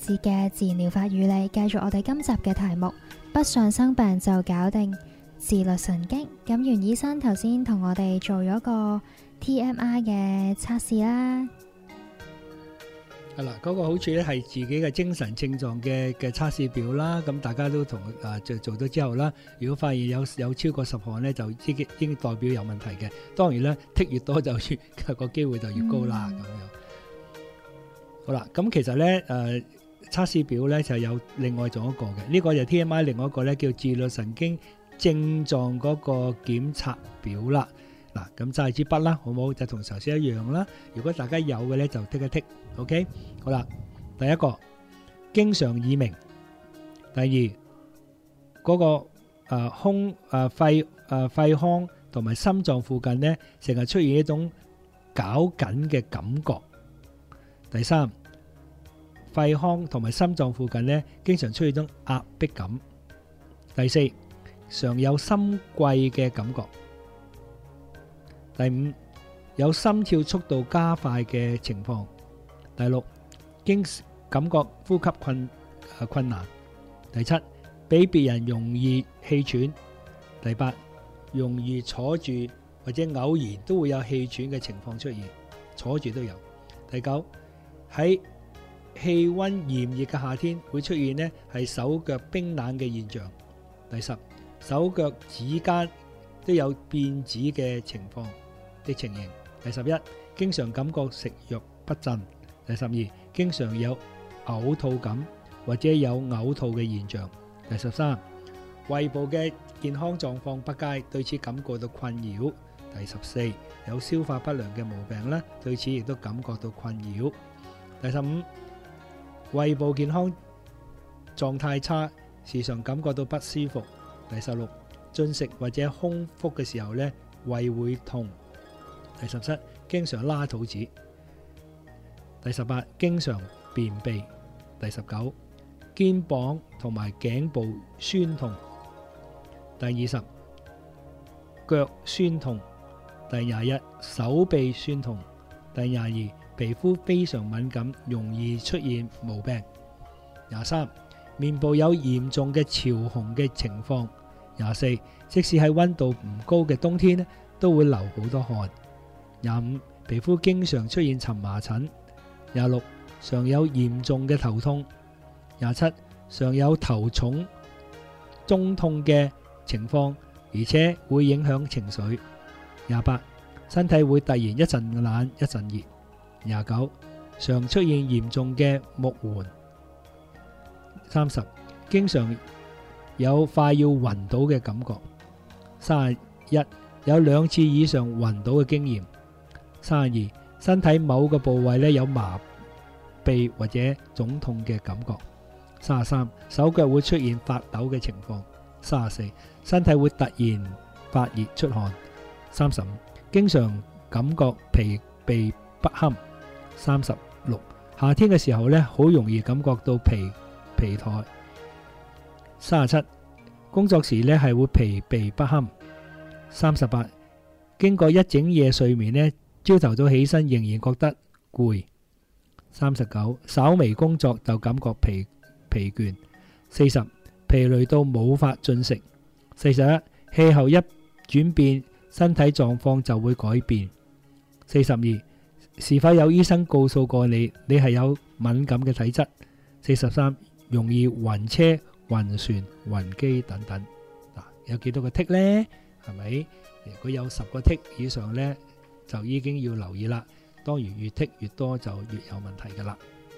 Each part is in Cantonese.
智嘅自然療法與你，繼續我哋今集嘅題目，不想生病就搞定自律神經。咁袁醫生頭先同我哋做咗個 TMI 嘅測試啦。 係啦，嗰個好處咧係自己嘅精神症狀嘅測試表啦。咁大家都同做咗之後啦，如果發現有超過10項咧，就已經代表有問題嘅。當然咧，剔越多就越個機會就越高啦。咁樣好啦，咁其實咧測試表咧就有另外仲一個嘅，呢個就 TMI， 另外一個咧叫自律神經症狀嗰個檢測表啦。嗱，咁揸支筆啦，好冇？就同頭先一樣啦。如果大家有嘅咧，就剔一剔。OK， 好啦。第一個，經常耳鳴；第二，嗰個肺腔同埋心臟附近咧，成日出現一種絞緊嘅感覺；第三，肺腔同埋心臟附近咧，經常出現一種壓迫感；第四，常有心悸嘅感覺。第五，有心跳速度加快嘅情況。第六，感覺呼吸困難。第七，比別人容易氣喘。第八，容易坐住或者偶然都會有氣喘嘅情況出現，坐住都有。第九，喺氣溫炎熱嘅夏天會出現呢係手腳冰冷嘅現象。第十，手腳指間都有變紫嘅情況的情形。第十一，經常感覺食慾不振。第十二，經常有嘔吐感或者有嘔吐嘅現象。第十三，胃部嘅健康狀況不佳，對此感覺到困擾。第十四，有消化不良嘅毛病啦，對此亦都感覺到困擾。第十五，胃部健康狀態差，時常感覺到不舒服。第十六，進食或者空腹嘅時候呢，胃會痛。第十七，經常拉肚子。第十八，經常便秘。第十九，肩膀同埋頸部酸痛。第二十，腳酸痛。第廿一，手臂酸痛。第廿二，皮膚非常敏感，容易出現毛病。廿三，面部有嚴重嘅潮紅嘅情況。廿四，即使喺溫度唔高嘅冬天呢，都會流好多汗。廿五，皮膚經常出現蕁麻疹。廿六，常有嚴重嘅頭痛。廿七，常有頭重中痛嘅情況，而且會影響情緒。廿八，身體會突然一陣冷一陣熱。廿九，常出現嚴重嘅目眩。30，經常有快要暈倒嘅感覺。31，有2次以上暈倒嘅經驗。32，身體某個部位咧有麻痹或者腫痛嘅感覺。33，手腳會出現發抖嘅情況。34，身體會突然發熱出汗。35，經常感覺疲憊不堪。36，夏天嘅時候咧好容易感覺到疲怠。37，工作時咧係會疲憊不堪。38，經過一整夜睡眠咧，朝頭早起身仍然覺得攰。39，稍微工作就感覺疲倦。40，疲累到冇法進食。41，氣候一轉變，身體狀況就會改變。42，是否有醫生告訴過你係有敏感嘅體質。43，容易暈車、暈船、暈機等等。嗱，有幾多個剔呢？係咪？如果有10個剔以上呢，就已經要留意啦。當然越剔越多就越有問題噶啦。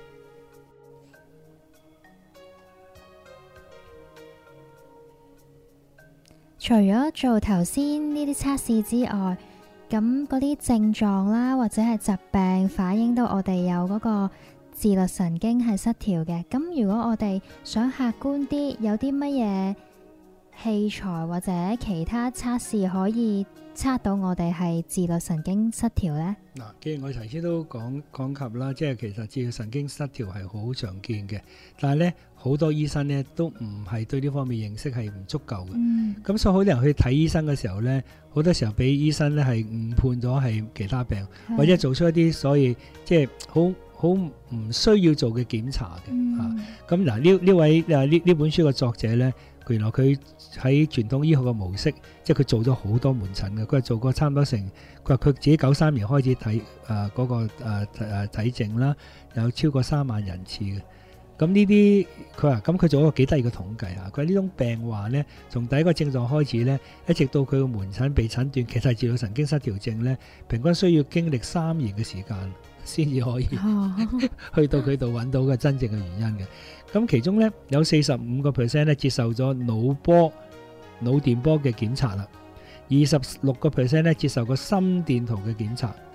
除咗做頭先呢啲測試之外，咁嗰啲症狀啦，或者係疾病反映到我哋有嗰個自律神經係失調嘅。咁如果我哋想客觀啲，有啲乜嘢器材或者其他測試可以測到我哋係自律神經失調呢？ 嗱，既然我頭先都講及啦，即係其實自律神經失調係好常見嘅，但係呢好多醫生呢都唔係對呢方面認識係唔足夠嘅。咁所以好多人去睇醫生嘅時候呢，好多時候俾醫生呢係誤判咗係其他病，或者做出一啲所謂即係好好唔需要做嘅檢查嘅啊。 嗯咁嗱呢位呢本書嘅作者咧，原來佢喺傳統醫學嘅模式，即係佢做咗好多門診嘅，佢係做過差唔多成，佢話佢自己93年開始睇嗰個睇症啦，有超過3萬人次嘅。咁呢啲佢話咁佢做一個幾得意嘅統計啊！佢話呢種病患咧，從第一個症狀開始咧，一直到佢個門診被診斷其實係自律神經失調症咧，平均需要經歷3年嘅時間先至可以去到佢度揾到嘅真正嘅原因嘅。咁其中咧有45% 咧接受咗腦電波嘅檢查啦，26% 咧接受過心電圖嘅檢查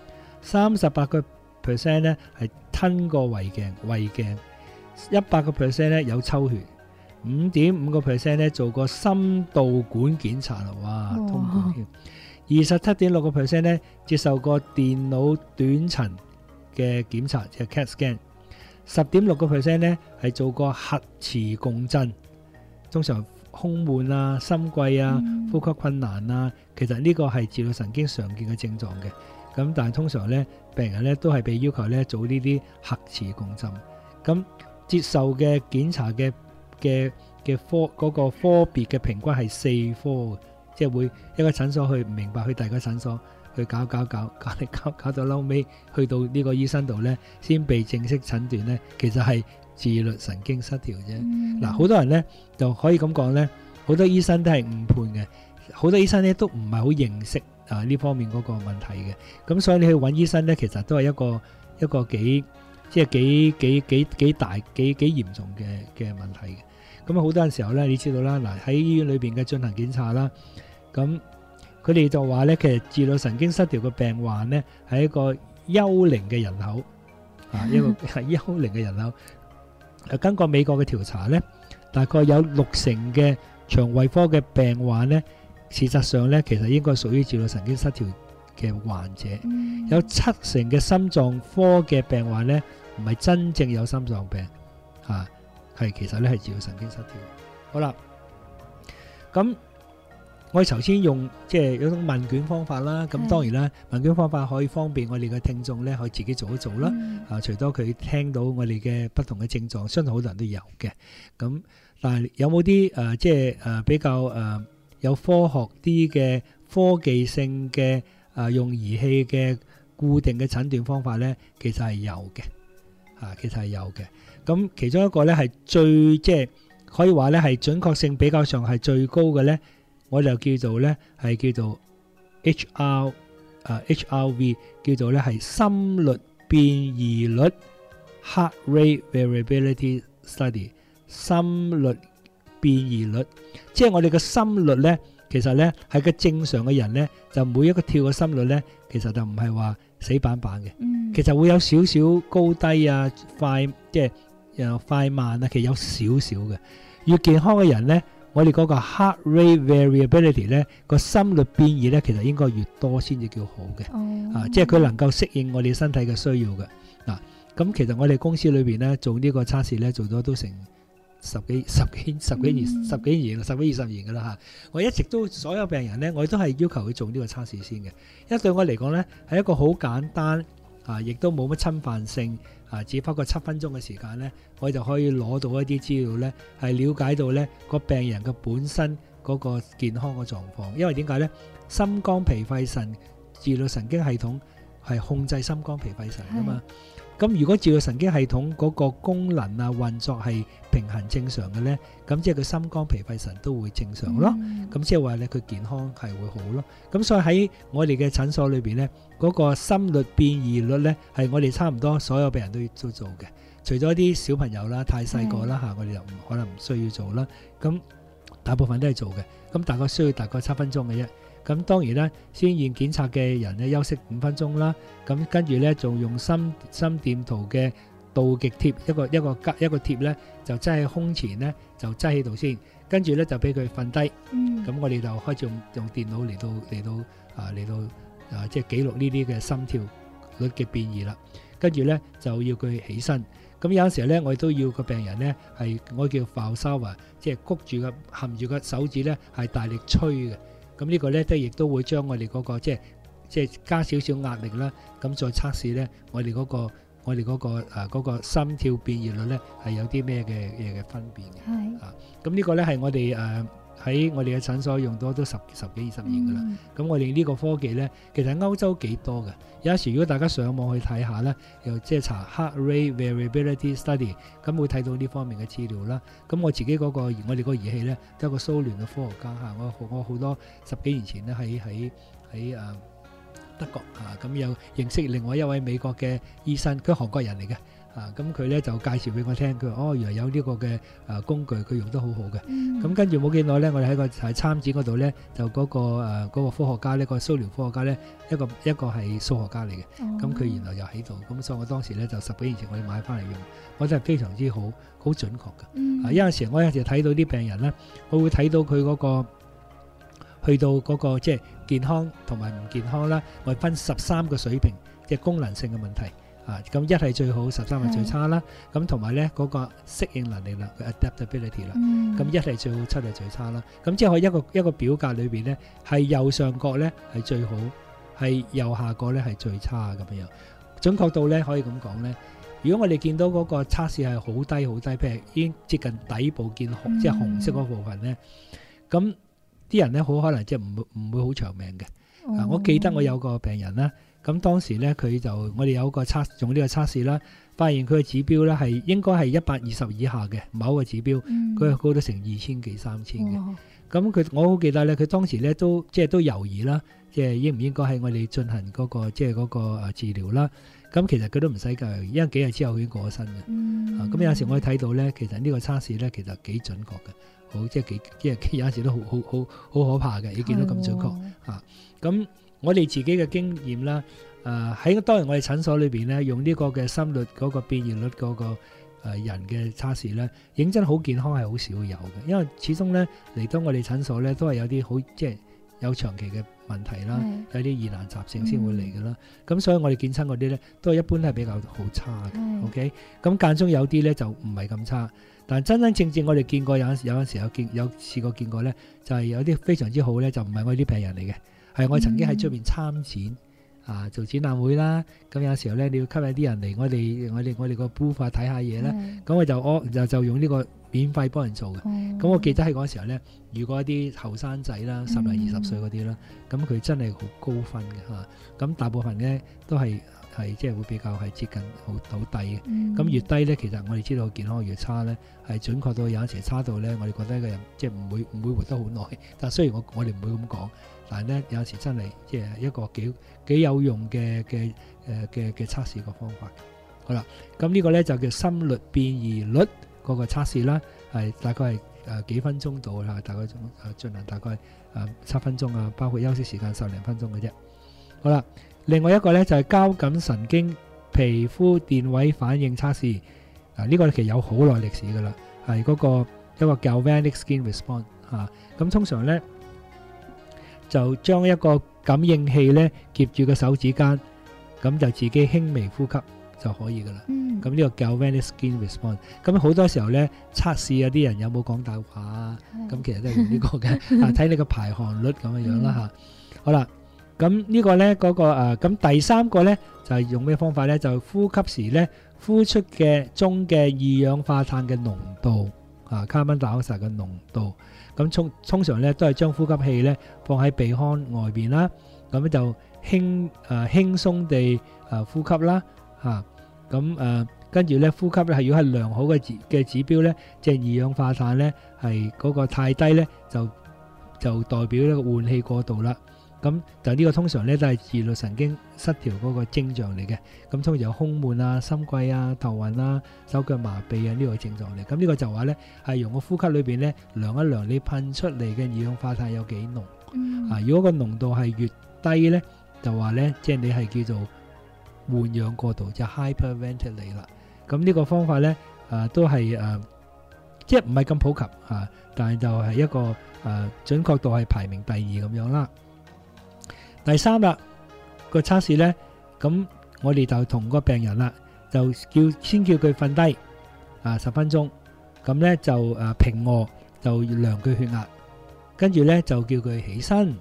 ，38% 咧係吞過胃鏡，100% 咧有抽血，5.5% 咧做過心導管檢查啦，哇，通過添，27.6% 咧接受過電腦斷層嘅檢查，即係 CAT scan，10.6% 咧係做過核磁共振，通常胸悶啊、心悸啊、呼吸困難啊，其實呢個係自律神經常見嘅症狀嘅。咁但係通常咧病人咧都係被要求咧做呢啲核磁共振。咁接受嘅檢查嘅科嗰個科別嘅平均係4科嘅，即係會一個診所去唔明白，去第二個診所去搞到嬲尾去到呢個醫生度咧，先被正式診斷咧，其實係自律神經失調啫。嗱，好多人咧就可以咁講咧，好多醫生都係誤判嘅，好多醫生咧都唔係好認識呢方面嗰個問題嘅。咁所以你去揾醫生咧，其實都係一個幾即係幾大幾嚴重嘅問題嘅。咁好多陣時候咧，你知道啦，嗱喺醫院裏邊嘅進行檢查啦，咁佢哋就話咧，其實自律神經失調嘅病患咧係一個幽靈嘅人口一個係幽靈嘅人口。根據美國嘅調查咧，大概有60%嘅腸胃科嘅病患咧，事實上咧其實應該屬於自律神經失調嘅患者。有70%嘅心臟科嘅病患咧，唔係真正有心臟病係其實咧係自律神經失調。好啦，咁我哋頭先用即係有種問卷方法啦，咁當然啦，問卷方法可以方便我哋嘅聽眾咧，可以自己做一做啦。除咗佢聽到我哋嘅不同嘅症狀，相信好多人都有嘅。咁但係有冇啲即係比較有科學啲嘅科技性嘅用儀器嘅固定嘅診斷方法咧？其實係有嘅，其實係有嘅。咁其中一個咧係最即係可以話咧係準確性比較上係最高嘅咧，我就叫做咧係叫做 HRV， 叫做咧係心率變異率 Heart Rate Variability Study， 心率變異率，即係我哋嘅心率咧，其實咧係個正常嘅人咧，就每一個跳嘅心率咧，其實就唔係話死板板嘅，其實會有少少高低啊，快即係快慢啊，其實有少少嘅。越健康嘅人咧，我哋嗰個 heart rate variability 咧，個心率變異咧，其實應該越多先至叫好嘅，即係佢能夠適應我哋身體嘅需要嘅。嗱，咁其實我哋公司裏邊咧做呢個測試咧，做咗都成十幾年，10-20年噶啦嚇。我一直都所有病人咧，我都係要求佢做呢個測試先嘅，因為對我嚟講咧係一個好簡單亦都冇乜侵犯性。只不過7分鐘嘅時間咧，我就可以攞到一啲資料咧，係了解到咧個病人嘅本身嗰個健康嘅狀況。因為點解咧？心肝脾肺腎自律神經系統係控制心肝脾肺腎噶嘛。咁如果自律神經系統嗰個功能運作係平衡正常嘅咧，咁即係佢心肝脾肺腎都會正常咯。咁即係話咧，佢健康係會好咯。咁所以喺我哋嘅診所裏邊咧，嗰個心率變異率咧係我哋差唔多所有病人都做嘅，除咗啲小朋友啦、太細個啦我哋就可能唔需要做啦。咁大部分都係做嘅。咁大概需要大概7分鐘嘅啫。咁當然啦，先驗檢查嘅人咧休息5分鐘啦。咁跟住咧仲用心電圖嘅導極貼一個貼咧，就擠喺胸前咧，就擠喺度先。跟住咧就俾佢瞓低。咁我哋就開始用電腦嚟到即係記錄呢啲嘅心跳率嘅變異啦。跟住咧就要佢起身。咁有陣時咧，我哋都要個病人咧係我叫 Valsalva， 即係谷住個含住個手指咧係大力吹嘅。咁呢個咧亦都會將我哋嗰個即係加少少壓力啦。咁再測試咧，我哋我哋嗰個心跳變熱率咧係有啲咩嘅分別嘅。 係咁呢個咧係我哋喺我哋嘅診所用多都十幾20年噶啦。咁我哋呢個科技咧，其實歐洲幾多嘅。有時如果大家上網去睇下咧，又即係查 heart rate variability study， 咁會睇到呢方面嘅資料啦。咁我自己我哋個儀器咧，都係一個蘇聯嘅科學家嚇。我好多10幾年前咧喺德國咁有認識另外一位美國嘅醫生，佢係韓國人嚟嘅。咁佢咧就介紹俾我聽，佢話原來有呢個嘅工具，佢用得好好嘅。咁跟住冇幾耐咧，我哋喺個參展嗰度咧，就嗰個科學家呢，個蘇聯科學家咧，一個係數學家嚟嘅。咁佢原來又喺度，咁所以我當時咧就10幾年前我哋買翻嚟用，我真係非常之好準確嘅。有陣時我睇到啲病人咧，我會睇到佢嗰個去到嗰個即係健康同埋唔健康啦，我分13個水平，即係功能性嘅問題。咁1係最好，13係最差啦。咁同埋咧嗰個適應能力啦 ，adaptability 啦。咁1係最好，7係最差啦。咁即係一個表格裏邊咧，係右上角咧係最好，係右下角咧係最差咁樣。準確度咧可以咁講咧，如果我哋見到嗰個測試係好低，譬如已經接近底部見紅，即係紅色嗰部分咧，咁啲人咧好可能即係唔會好長命嘅。我記得我有個病人啦。咁當時咧，我哋有個用呢個測試啦，發現佢嘅指標咧係應該係120以下嘅某一個指標，佢係高到成2000幾3000嘅。咁我好記得咧，佢當時咧都猶豫啦，即係應唔應該喺我哋進行嗰個治療啦。咁其實佢都唔使㗎，因為幾日之後佢已經過咗身嘅。咁有時我哋睇到咧，其實呢個測試咧其實幾準確嘅，好即係有時都好可怕嘅，你見到咁準確嚇。咁我哋自己嘅經驗啦，喺當然我哋診所裏邊咧，用呢個嘅心率嗰個變熱率嗰個人嘅測試咧，認真好健康係好少有嘅，因為始終咧嚟到我哋診所咧都係有啲好即係有長期嘅問題啦，有啲疑難雜症先會嚟嘅啦。咁所以我哋見親嗰啲咧都係一般係比較好差嘅。OK， 咁間中有啲咧就唔係咁差，但真正我哋見過有陣時有試過見過咧，就係有啲非常之好咧，就唔係我哋啲病人嚟嘅。係我曾經喺出邊參展做展覽會啦，咁有時候咧你要吸引啲人嚟我哋個 booth 睇下嘢咧，咁我就用呢個免費幫人做嘅。咁我記得喺嗰時候咧，如果一啲後生仔啦，10零20歲嗰啲啦，咁佢真係好高分嘅嚇。咁大部分咧都係即係會比較係接近好低嘅。咁越低咧，其實我哋知道健康越差咧，係準確到有陣時差到咧，我哋覺得一個人即係唔會活得好耐。但雖然我哋唔會咁講。但係咧，有時真係即係一個幾有用嘅測試個方法。好啦，咁呢個咧就叫心率變異率嗰個測試啦，係大概係幾分鐘到啦，大概進行大概7分鐘啊，包括休息時間10零分鐘嘅啫。好啦，另外一個咧就係交感神經皮膚電位反應測試。呢個其實有好耐歷史㗎啦，係嗰個一個 galvanic skin response 嚇。咁通常咧，就將一個感應器咧夾住個手指間，咁就自己輕微呼吸就可以噶啦。咁呢個叫 galvanic skin response。咁好多時候咧測試有啲人有冇講大話啊，咁其實都係用呢個嘅，睇你個排汗率咁樣啦嚇。好啦，咁呢個咧嗰個咁第三個咧就係用咩方法咧？就呼吸時咧呼出嘅中嘅二氧化碳嘅濃度，carbon dioxide 嘅濃度。咁通常咧都係將呼吸器咧放喺鼻腔外邊啦，咁就輕鬆地呼吸啦嚇。咁跟住咧呼吸咧係如果係良好嘅指標咧，即係二氧化碳咧係嗰個太低咧，就代表呢個換氣過度啦。咁就呢個通常咧都係自律神經失調嗰個徵象嚟嘅。咁通常有胸悶啊、心悸啊、頭暈啊、手腳麻痹啊呢個症狀嚟。咁呢個就話咧係用個呼吸裏邊咧量一量你噴出嚟嘅二氧化碳有幾濃。如果個濃度係越低咧，就話咧即係你係叫做換氧過度，就 hyperventilate 啦。咁呢個方法咧都係即係唔係咁普及但係就係一個準確度係排名第2咁樣啦。第3啦，個測試咧，咁我哋就同個病人啦，就先叫佢瞓低10分鐘，咁咧就平臥就量佢血壓，跟住咧就叫佢起身，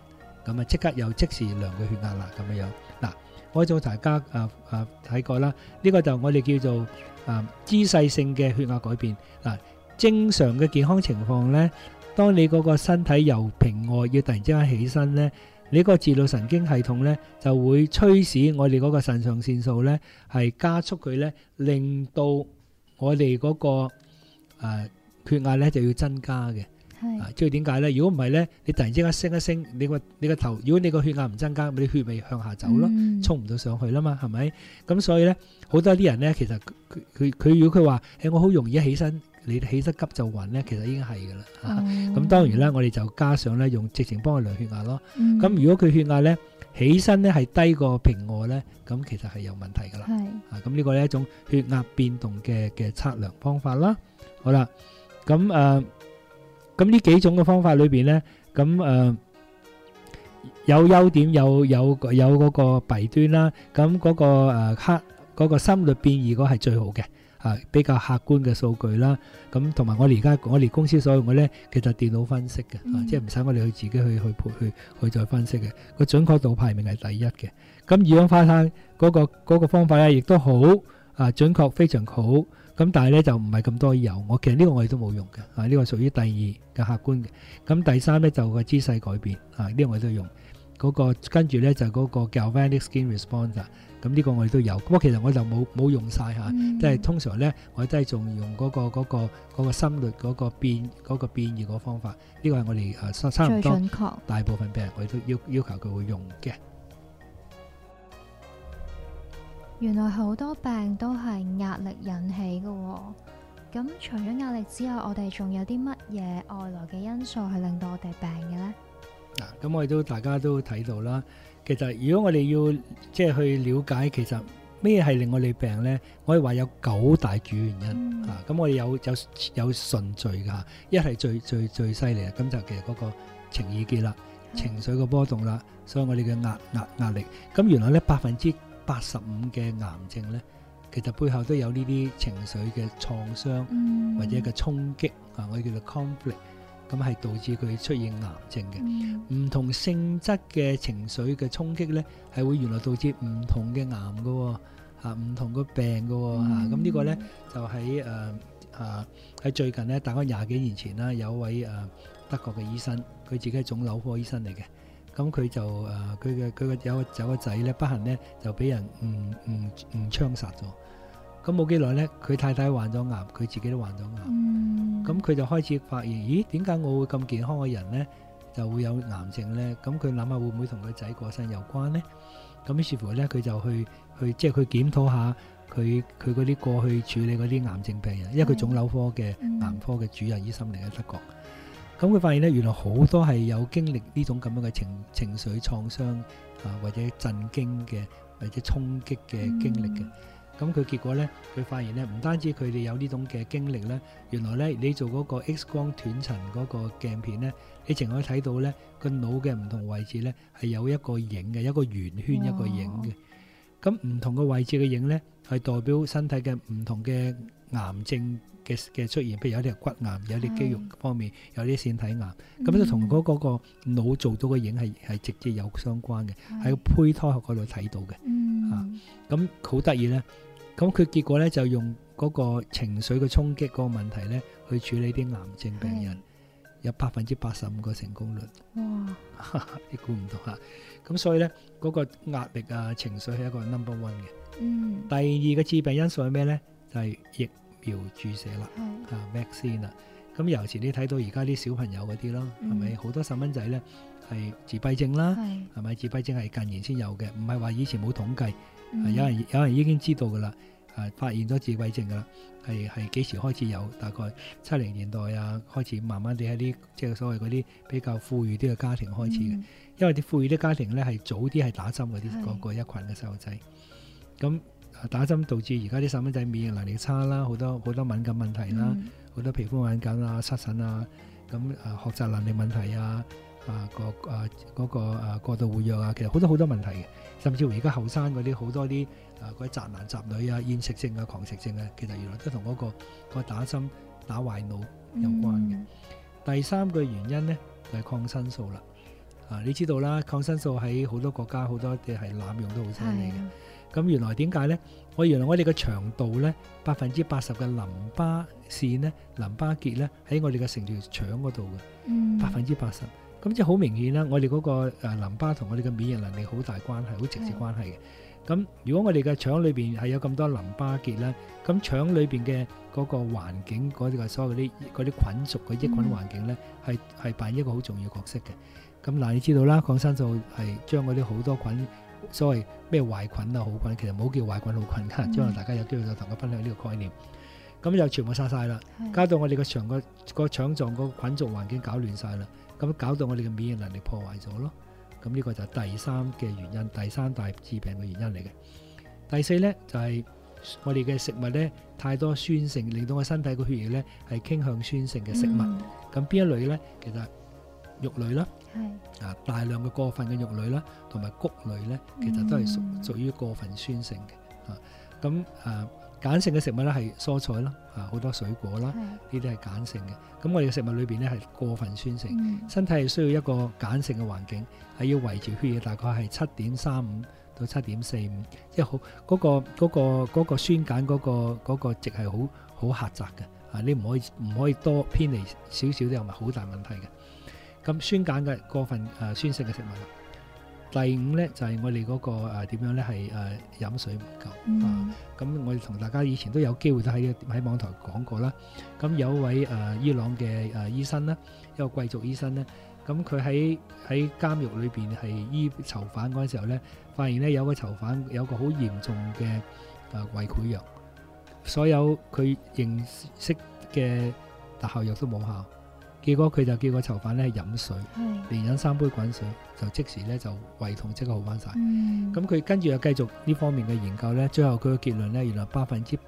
咁啊即刻又即時量佢血壓啦咁樣。嗱，我做大家睇過啦，呢個就我哋叫做姿勢性嘅血壓改變。嗱，正常嘅健康情況咧，當你嗰個身體由平卧要突然之間起身咧，你個自律神經系統咧就會驅使我哋嗰個腎上腺素咧係加速佢咧，令到我哋嗰個血壓咧就要增加嘅。即係點解咧？如果唔係咧，你突然之間升一升，你個頭，如果你個血壓唔增加，你血咪向下走咯，衝唔到上去啦嘛，係咪？咁所以咧，好多啲人咧，其實佢如果佢話我好容易起身，你起得急就暈咧，其實已經係噶啦。咁當然啦，我哋就加上咧用直情幫佢量血壓咯。咁如果佢血壓咧起身咧係低過平卧咧，咁其實係有問題噶啦。咁呢個係一種血壓變動嘅測量方法啦。好啦，咁呢幾種嘅方法裏邊咧，咁有優點，有嗰個弊端啦。咁嗰個嗰個心率變異嗰係最好嘅，比較客觀嘅數據啦。咁同埋我哋公司所用嘅咧，其實電腦分析嘅，即係唔使我哋去自己去再分析嘅，個準確度排名係第一嘅。咁二氧化碳嗰個方法咧，亦都好準確，非常好。咁但係咧就唔係咁多油，其實呢個我哋都冇用嘅，呢個屬於第二嘅客觀嘅。咁第三咧就個姿勢改變，呢個我哋都用。嗰個跟住咧就嗰個 Galvanic Skin Response，咁呢個我哋都有。不過其實我就冇用晒嚇，即係通常咧我都係仲用嗰個心率嗰個變異嗰個方法。呢個係我哋差唔多大部分病人我哋都要求佢會用嘅。 原來好多病都係壓力引起嘅喎。咁除咗壓力之外，我哋仲有啲乜嘢外來嘅因素去令到我哋病嘅呢？ 咁我哋大家都睇到啦。其實如果我哋要即係去了解，其實咩係令我哋病呢？我哋話有9大主要原因。咁我哋有順序㗎。一係最犀利，咁就其實嗰個情意結啦，情緒嘅波動啦，所以我哋嘅壓力。咁原來呢85%嘅癌症呢，其實背後都有呢啲情緒嘅創傷或者嘅衝擊，我哋叫做 conflict， 咁係導致佢出現癌症嘅。唔同性質嘅情緒嘅衝擊呢，係會原來導致唔同嘅癌嘅，唔同嘅病嘅。咁呢個呢，就喺最近呢，大概20幾年前啦，有位德國嘅醫生，佢自己係腫瘤科醫生嚟嘅。咁佢就佢有個仔咧，不幸咧就俾人誤槍殺咗。咁冇幾耐咧，佢太太患咗癌，佢自己都患咗癌。咁佢就開始發現，咦？點解我會咁健康嘅人咧就會有癌症咧？咁佢諗下會唔會同佢仔過身有關咧？咁於是乎咧，佢就去即係佢檢討下佢嗰啲過去處理嗰啲癌症病人，因為佢腫瘤科嘅癌科嘅主任醫生嚟嘅德國。咁佢發現咧，原來好多係有經歷呢種咁樣嘅情緒創傷或者震驚嘅或者衝擊嘅經歷嘅。咁佢結果咧，佢發現咧，唔單止佢哋有呢種嘅經歷咧，原來咧你做嗰個 X 光斷層嗰個鏡片咧，你淨可以睇到咧個腦嘅唔同位置咧係有一個影嘅，一個圓圈一個影嘅。咁唔同嘅位置嘅影咧係代表身體嘅唔同嘅癌症嘅出現，譬如有啲係骨癌，有啲肌肉方面，有啲腺體癌，咁就同嗰個腦做到嘅影係直接有相關嘅，喺個胚胎學嗰度睇到嘅。咁好得意咧，咁佢結果咧就用嗰個情緒嘅衝擊嗰個問題咧去處理啲癌症病人，有85%嘅成功率。哇！你估唔到嚇。咁所以咧嗰個壓力情緒係一個 number one 嘅。第二個致病因素係咩咧？就係疫苗注射啦，vaccine 啦。咁尤其你睇到而家啲小朋友嗰啲咯，係咪好多細蚊仔咧係自閉症啦？係咪自閉症係近年先有嘅？唔係話以前冇統計，有人已經知道噶啦，發現咗自閉症噶啦，係幾時開始有？大概70年代開始慢慢地喺啲即係所謂嗰啲比較富裕啲嘅家庭開始嘅，因為啲富裕啲家庭咧係早啲係打針嗰啲嗰一群嘅細路仔，咁。打針導致而家啲細蚊仔免疫能力差啦，好多敏感問題啦，好多皮膚敏感啊、濕疹啊，咁學習能力問題嗰個過度活躍啊，其實好多問題嘅，甚至乎而家後生嗰啲好多啲嗰啲宅男宅女啊、厭食症啊、狂食症啊，其實原來都同嗰個打針打壞腦有關嘅。第三個原因咧就係抗生素啦。 你知道啦，抗生素喺好多國家好多嘅係濫用都好犀利嘅。 係咁原來點解呢？原來我哋嘅腸道呢，80%嘅淋巴腺呢、淋巴結呢，喺我哋嘅成條腸嗰度嘅，80%。咁即係好明顯啦，我哋嗰個淋巴同我哋嘅免疫能力好大關係，好直接關係嘅。咁如果我哋嘅腸裏邊係有咁多淋巴結咧，咁腸裏邊嘅嗰個環境，嗰啲所有嗰啲菌屬嘅益菌環境咧，係扮演一個好重要角色嘅。咁嗱，你知道啦，抗生素係將嗰啲好多菌，所謂咩壞菌啊、好菌，其實冇叫壞菌好菌㗎。將來大家有機會就同我分享呢個概念。咁就全部殺晒啦，搞到我哋個腸個腸臟個菌屬環境搞亂晒啦，咁搞到我哋嘅免疫能力破壞咗咯。咁呢個就係第三嘅原因，第三大致病嘅原因嚟嘅。第四呢，就係我哋嘅食物呢，太多酸性，令到我身體個血液呢係傾向酸性嘅食物。咁邊一類呢？其實肉類啦，大量嘅過分嘅肉類啦，同埋穀類呢，其實都係屬於過分酸性嘅。咁鹼性嘅食物咧係蔬菜啦，好多水果啦，呢啲係鹼性嘅。咁我哋嘅食物裏邊咧係過分酸性，身體係需要一個鹼性嘅環境，係要維持血液大概係7.35到7.45，即係好嗰個酸鹼嗰個值係好狹窄嘅。你唔可以多偏離少少都有好大問題嘅。咁酸鹼嘅過分酸性嘅食物啦。第五咧就係我哋嗰個點樣咧係飲水唔夠。咁我哋同大家以前都有機會都喺網台講過啦。咁有一位伊朗嘅醫生啦，一個貴族醫生咧，咁佢喺監獄裏邊係醫囚犯嗰陣時候咧，發現咧有個囚犯有個好嚴重嘅胃潰瘍，所有佢認識嘅特效藥都冇效。結果佢就叫個囚犯咧飲水，連飲3杯滾水，就即時咧就胃痛即刻好翻晒。咁佢跟住又繼續呢方面嘅研究咧，最後佢嘅結論咧，原來70%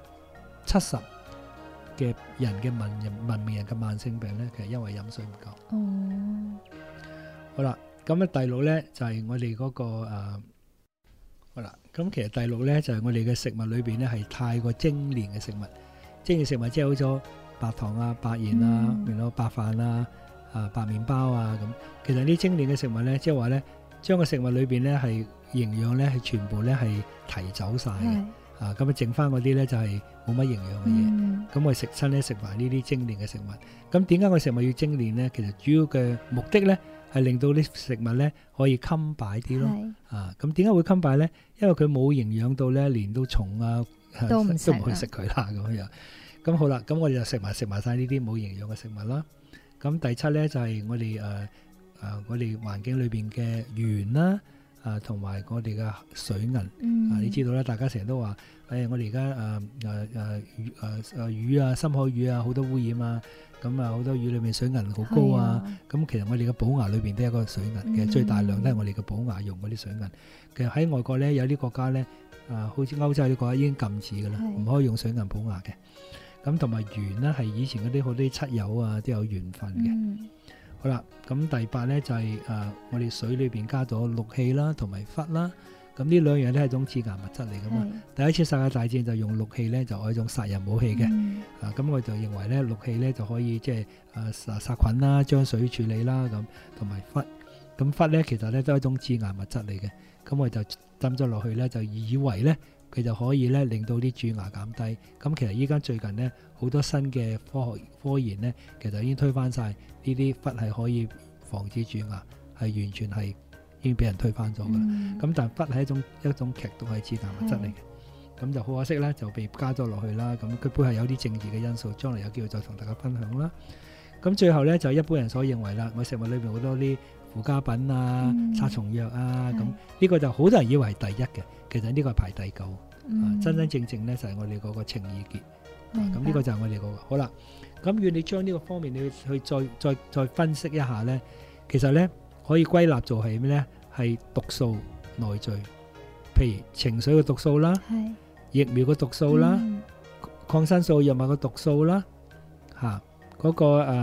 嘅人嘅文明人嘅慢性病咧，其實因為飲水唔夠。好啦，咁咧第六咧就係我哋嗰個好啦，咁其實第六咧就係我哋嘅食物裏邊咧係太過精煉嘅食物，精煉食物即係好咗白糖啊、白鹽啊、然後白飯啊、白麵包啊咁。其實呢精煉嘅食物咧，即係話咧，將個食物裏邊咧係營養咧係全部咧係提走晒嘅。咁剩翻嗰啲咧就係冇乜營養嘅嘢。咁我食親咧食埋呢啲精煉嘅食物。咁點解我食物要精煉咧？其實主要嘅目的咧係令到啲食物咧可以襟擺啲咯。咁點解會襟擺咧？因為佢冇營養到咧，連到蟲啊都唔去食佢啦咁樣。咁好啦，咁我哋就食埋晒呢啲冇營養嘅食物啦。咁第七咧就係我哋我哋環境裏邊嘅鉛啦，同埋我哋嘅水銀。你知道啦，大家成日都話，我哋而家魚啊、深海魚啊好多污染啊，咁好多魚裏面水銀好高啊。咁其實我哋嘅補牙裏邊都有一個水銀嘅，最大量都係我哋嘅補牙用嗰啲水銀。其實喺外國咧有啲國家咧，好似歐洲啲國家已經禁止㗎啦，唔可以用水銀補牙嘅。咁同埋鉛咧係以前嗰啲好多漆油啊都有鉛分嘅。好啦，咁第八咧就係我哋水裏邊加咗氯氣啦同埋氟啦。咁呢兩樣都係一種致癌物質嚟噶嘛。第一次世界大戰就用氯氣咧就係一種殺人武器嘅。咁我就認為咧氯氣咧就可以即係殺菌啦、將水處理啦咁，同埋氟。咁氟咧其實咧都係一種致癌物質嚟嘅。咁我就斟咗落去咧，就以為咧佢就可以咧令到啲蛀牙減低。咁其實依家最近咧好多新嘅科研咧，其實已經推翻晒呢啲氟係可以防止蛀牙，係完全係已經俾人推翻咗噶啦。咁但係氟係一種劇毒係致癌物質嚟嘅。咁就好可惜啦，就被加咗落去啦。咁佢背後有啲政治嘅因素，將來有機會再同大家分享啦。咁最後咧就一般人所認為啦，我食物裏邊好多啲附加品啊、殺蟲藥啊，咁呢個就好多人以為係第一嘅，其實呢個係排第9。真正咧就係我哋嗰個情意結。咁呢個就係我哋嗰個好啦。咁如果你將呢個方面你去再分析一下咧，其實咧可以歸納做係咩咧？係毒素內聚，譬如情緒嘅毒素啦，疫苗嘅毒素啦，抗生素藥物嘅毒素啦，嗰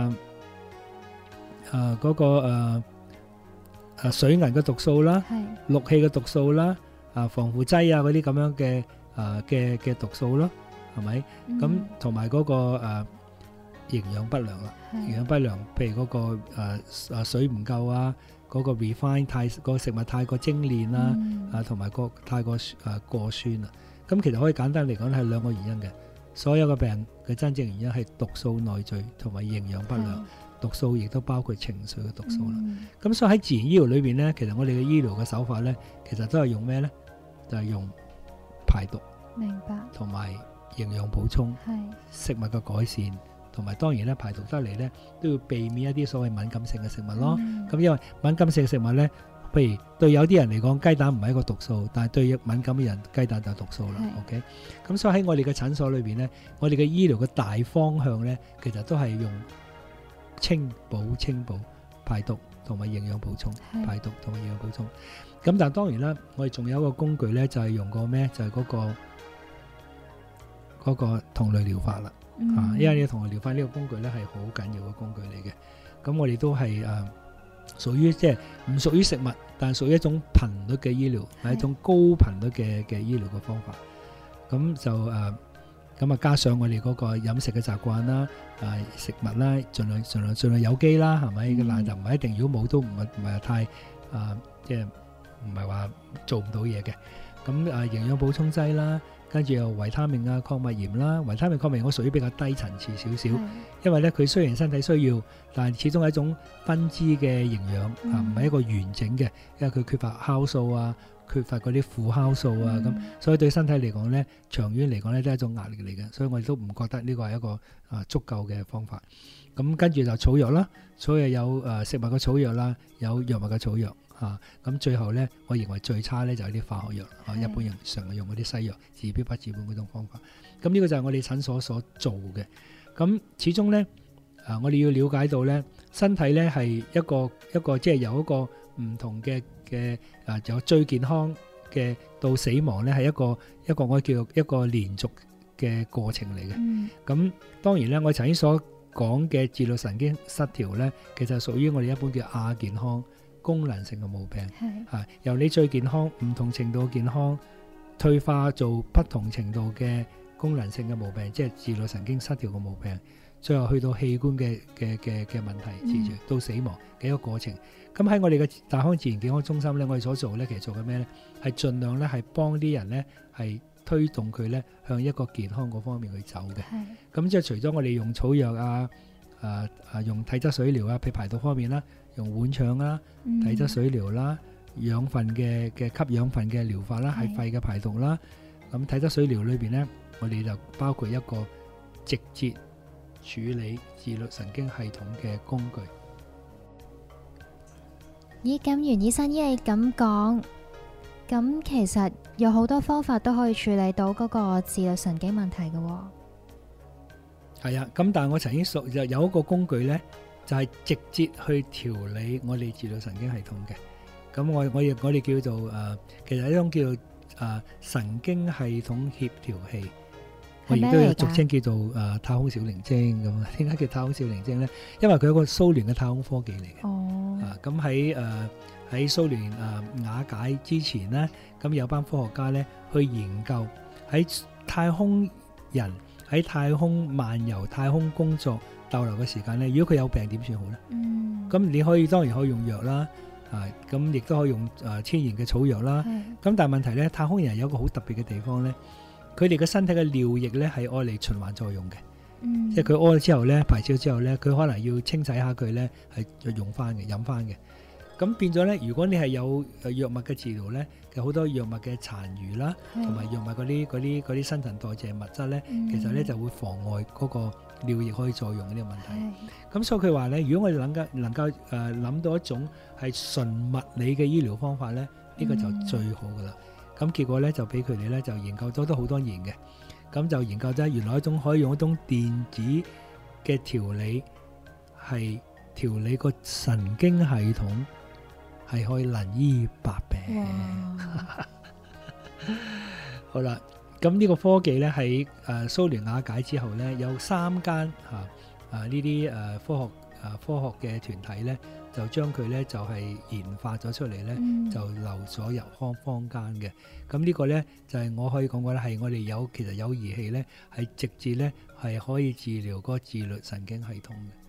個水銀嘅毒素啦，氯氣嘅毒素啦，防腐劑啊嗰啲咁樣嘅毒素咯，係咪？咁同埋嗰個營養不良啦，營養不良，譬如嗰個水唔夠啊， 嗰個 refine 個食物太過精煉啦， 嗯同埋個太過過酸啦。咁其實可以簡單嚟講係兩個原因嘅。所有嘅病嘅真正原因係毒素內聚同埋營養不良。毒素亦都包括情緒嘅毒素啦。咁所以喺自然醫療裏邊咧，其實我哋嘅醫療嘅手法咧，其實都係用咩咧？就係用排毒， 明白， 同埋營養補充，食物嘅改善，同埋當然咧排毒得嚟咧，都要避免一啲所謂敏感性嘅食物咯。咁因為敏感性嘅食物咧，譬如對有啲人嚟講，雞蛋唔係一個毒素，但係對敏感嘅人，雞蛋就係毒素啦。OK， 咁所以喺我哋嘅診所裏邊咧，我哋嘅醫療嘅大方向咧，其實都係用清補、排毒同埋營養補充，排毒同埋營養補充。咁但係當然啦，我哋仲有一個工具咧，就係用個咩？就係嗰個同類療法啦。因為呢個同類療法呢個工具咧係好緊要嘅工具嚟嘅。咁我哋都係屬於即係唔屬於食物，但係屬於一種頻率嘅醫療，係一種高頻率嘅醫療嘅方法。咁就咁加上我哋嗰個飲食嘅習慣啦，食物啦，盡量有機啦，係咪？但就唔係一定，如果冇都唔係太即係唔係話做唔到嘢嘅。咁營養補充劑啦，跟住又維他命啊、礦物鹽啦。維他命、礦物鹽我屬於比較低層次少少，因為咧佢雖然身體需要，但係始終係一種分支嘅營養唔係一個完整嘅，因為佢缺乏酵素啊。缺乏嗰啲副酵素啊，咁所以對身體嚟講咧，長遠嚟講咧都係一種壓力嚟嘅，所以我哋都唔覺得呢個係一個足夠嘅方法。咁跟住就草藥啦，草藥有食物嘅草藥啦，有藥物嘅草藥嚇。咁最後咧，我認為最差咧就係啲化學藥一般人常用嗰啲西藥治標不治本嗰種方法。咁呢個就係我哋診所所做嘅。咁始終咧我哋要了解到咧，身體咧係一個即係有一個唔同嘅有最健康嘅到死亡咧，係一個我叫一個連續嘅過程嚟嘅。咁當然咧，我曾經所講嘅自律神經失調咧，其實屬於我哋一般叫亞健康功能性嘅毛病。由你最健康唔同程度嘅健康退化做不同程度嘅功能性嘅毛病，即係自律神經失調嘅毛病，最後去到器官嘅問題，持續到死亡嘅一個過程。咁喺我哋嘅大康自然健康中心咧，我哋所做咧，其實做緊咩咧？係盡量咧係幫啲人咧係推動佢咧向一個健康嗰方面去走嘅。咁即係除咗我哋用草藥用體質水療啊，譬如排毒方面啦，用浣腸啦、體質水療啦、養分嘅吸養分嘅療法啦，係肺嘅排毒啦。咁體質水療裏邊咧，我哋就包括一個直接處理自律神經系統嘅工具。 咦，咁袁醫生，依你咁講，咁其實有好多方法都可以處理到嗰個自律神經問題嘅喎。 係啊，咁但係我曾經就有一個工具咧，就係直接去調理我哋自律神經系統嘅。咁我哋叫做其實呢種叫做神經系統協調器。我亦都有俗稱叫做太空小靈精咁。點解叫太空小靈精咧？因為佢係一個蘇聯嘅太空科技嚟嘅。咁喺蘇聯瓦解之前咧，咁有班科學家咧去研究喺太空人喺太空漫遊、太空工作逗留嘅時間咧，如果佢有病點算好咧？咁你當然可以用藥啦，咁亦都可以用天然嘅草藥啦。咁但係問題咧，太空人有一個好特別嘅地方咧。佢哋嘅身體嘅尿液咧係愛嚟循環作用嘅，即係佢屙咗之後咧，排泄之後咧，佢可能要清洗下佢咧，係用翻嘅、飲翻嘅。咁變咗咧，如果你係有藥物嘅治療咧，有好多藥物嘅殘餘啦，同埋藥物嗰啲新陳代謝物質咧，其實咧就會妨礙嗰個尿液可以作用呢個問題。咁所以佢話咧，如果我哋能夠諗到一種係純物理嘅醫療方法咧，呢個就最好噶啦。咁結果咧就俾佢哋咧就研究咗都好多年嘅，咁就研究咗原來一種可以用一種電子嘅調理，係調理個神經系統，係可以能醫百病。好啦，咁呢個科技咧喺蘇聯瓦解之後咧，有3間呢啲科學嘅團體咧，就將佢咧就係研發咗出嚟咧，就留咗入坊間嘅。咁呢個咧就係我可以講過咧，係我哋其實有儀器咧，係直接咧係可以治療嗰個自律神經系統嘅。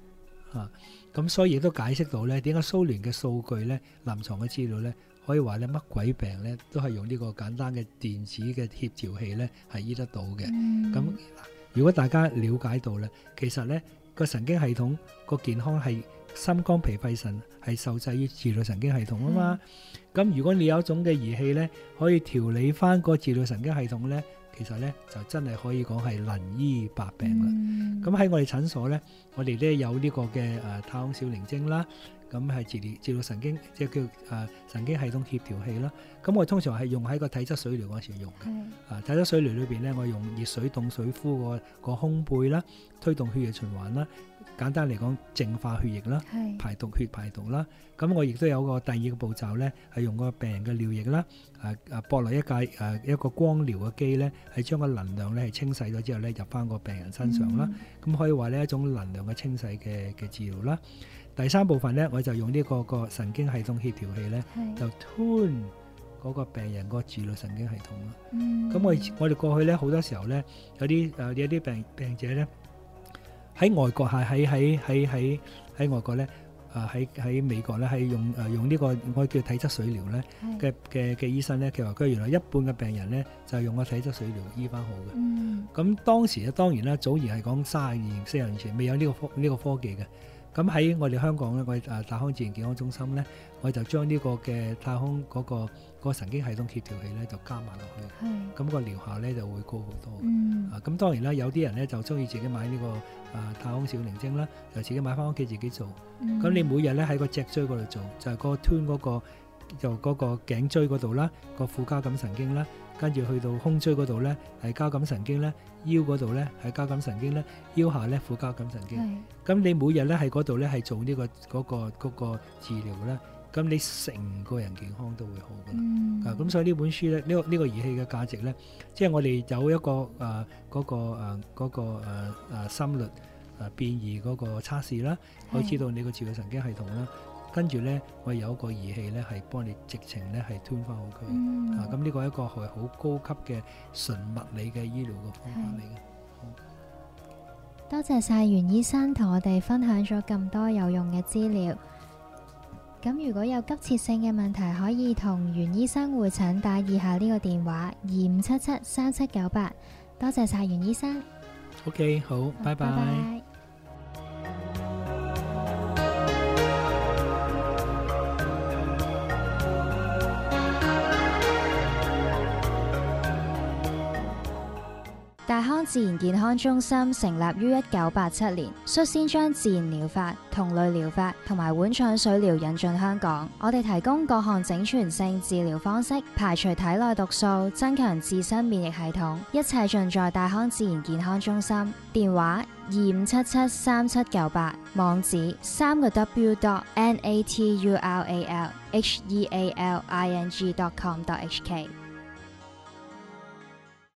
咁所以亦都解釋到咧點解蘇聯嘅數據咧、臨床嘅資料咧，可以話咧乜鬼病咧都係用呢個簡單嘅電子嘅協調器咧係醫得到嘅。咁如果大家了解到咧，其實咧個神經系統個健康係心肝脾肺腎係受制於自律神經系統啊嘛。咁如果你有一種嘅儀器咧，可以調理翻個自律神經系統咧，其實咧就真係可以講係能醫百病啦。咁喺我哋診所咧，我哋咧有呢個嘅太空小靈精啦，咁係治療神經，即係叫神經系統協調器啦。咁我通常係用喺個體質水療嗰時用嘅。體質水療裏邊咧，我用熱水凍水敷個胸背啦，推動血液循環啦。簡單嚟講，淨化血液啦，排毒啦。咁我亦都有個第二個步驟咧，係用個病人嘅尿液啦，駁落一個光療嘅機咧，係將個能量咧係清洗咗之後咧入翻個病人身上啦。咁可以話呢一種能量嘅清洗嘅治療啦。第三部分咧，我就用呢個神經系統協調器咧，就 tune 嗰個病人個自律神經系統啦。咁我哋過去咧好多時候咧，有啲病者咧。喺外國喺外國咧，喺美國咧係用呢個我叫體質水療咧嘅醫生咧，佢話佢原來一半嘅病人咧就係用個體質水療醫翻好嘅。咁當時咧當然啦，早年係講30年、40年前未有呢個科技嘅。咁喺我哋香港咧，我哋大康自然健康中心咧，我就將呢個嘅太空嗰個神經系統協調器咧就加埋落去，咁個療效咧就會高好多。咁當然啦，有啲人咧就中意自己買呢個太空小靈精啦，就自己買翻屋企自己做。咁你每日咧喺個脊椎嗰度做，就係個 tune 嗰個頸椎嗰度啦，個副交感神經啦，跟住去到胸椎嗰度咧係交感神經咧，腰嗰度咧係交感神經咧，腰下咧副交感神經。咁你每日咧喺嗰度咧係做呢個嗰個治療咧，咁你成個人健康都會好噶啦。咁所以呢本書咧，呢個儀器嘅價值咧，即係我哋有一個嗰個心率變異嗰個測試啦，可以知道你個自律神經系統啦。跟住咧，我有一個儀器咧，係幫你直情咧係 tune 翻好佢。咁呢個係一個係好高級嘅純物理嘅醫療嘅方法嚟嘅。 多謝晒袁醫生同我哋分享咗咁多有用嘅資料。咁如果有急切性嘅問題，可以同袁醫生會診，打以下呢個電話25773798。多謝晒袁醫生。 OK， 好，拜拜。 大康自然健康中心成立於1987年，率先將自然療法、同類療法同埋碗腸水療引進香港。我哋提供各項整全性治療方式，排除體內毒素，增強自身免疫系統，一切盡在大康自然健康中心。電話25773798，網址3w.naturalhealing.com.hk。